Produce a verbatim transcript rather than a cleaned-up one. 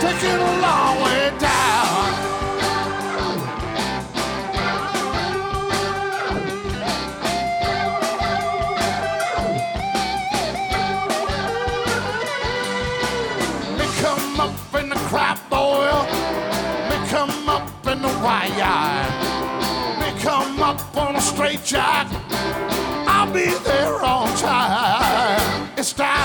taking a long way down. Me come up in the crab boil, me come up in the wire, me come up on a straight jack. I'll be there on time. It's time.